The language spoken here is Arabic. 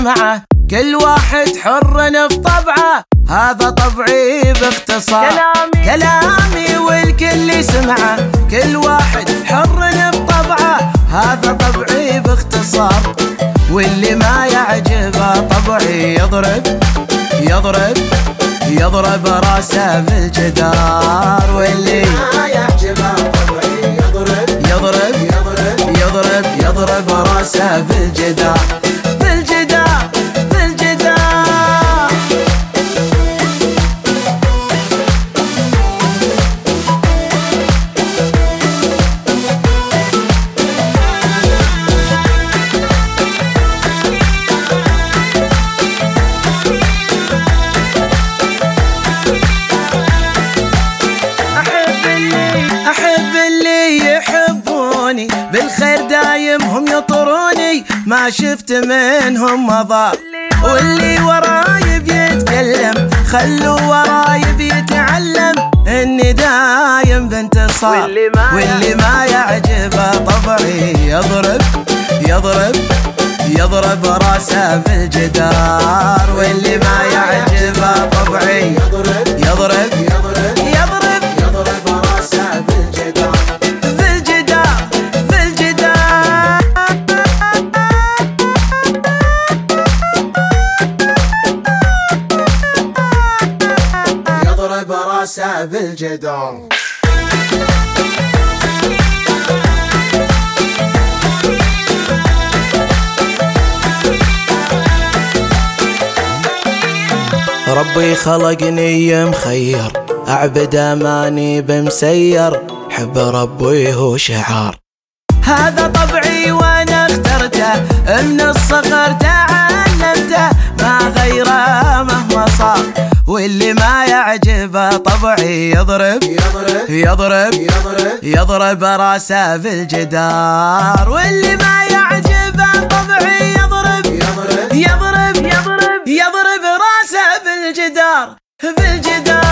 يسمعه، كل واحد حر في طبعه، هذا طبعي باختصار. كلامي والكل يسمعه، كل واحد حر في طبعه، هذا طبعي باختصار. واللي ما يعجبه طبعي يضرب يضرب يضرب راسه في الجدار. واللي ما يعجبه طبعي يضرب يضرب يضرب يضرب يضرب راسه في الجدار، في الجدار، في الجدار. بالخير دايم هم يطروني، ما شفت منهم مضار. واللي وراي بيتكلم خلوا وراي بيتعلم اني دايم بانتصار. واللي ما يعجبه طبعي يضرب يضرب يضرب راسه في الجدار. واللي ما يعجبه طبعي يضرب يضرب يضرب يضرب يضرب راسه في الجدار، في الجدار، في الجدار. يضرب راسه في الجدار. ربي خلقني مخير، أعبد ماني بمسير، حب ربي هو شعار. هذا طبعي وانا اخترته، من الصغر تعلمته، ما غيره مهما صار. واللي ما يعجبه طبعي يضرب يضرب يضرب يضرب يضرب راسه في الجدار. واللي ما يعجبه طبعي يضرب يضرب يضرب يضرب يضرب راسه في الجدار، في الجدار.